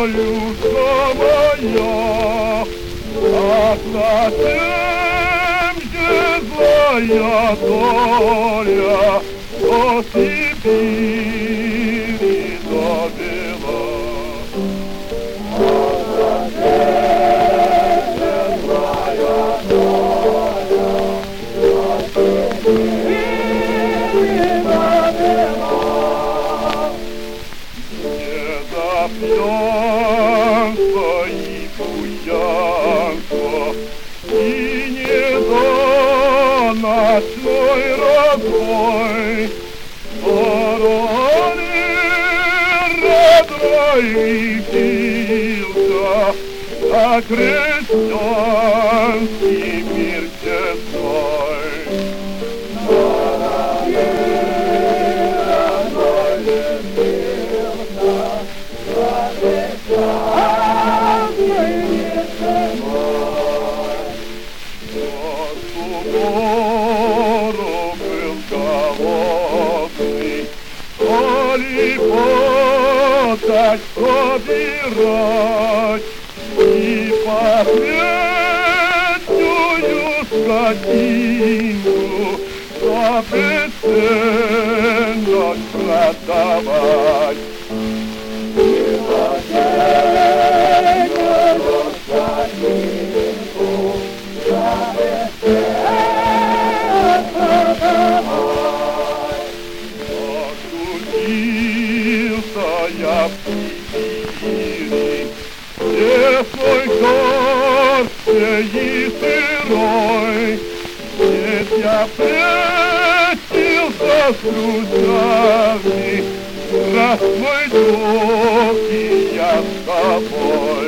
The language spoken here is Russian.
Полюшка моя, а совсем же злая доля до Сибири довела. Пьянство и буянство, и не до ночной разбой, стороны разроился, а крестьянский мир честной. Гору был голодный, коли подать собирать и последнюю скотину за бесценок продавать. Я в Сибири, где свой горстей и сырой, здесь я встретился с друзьями, раз мой друг и я с тобой.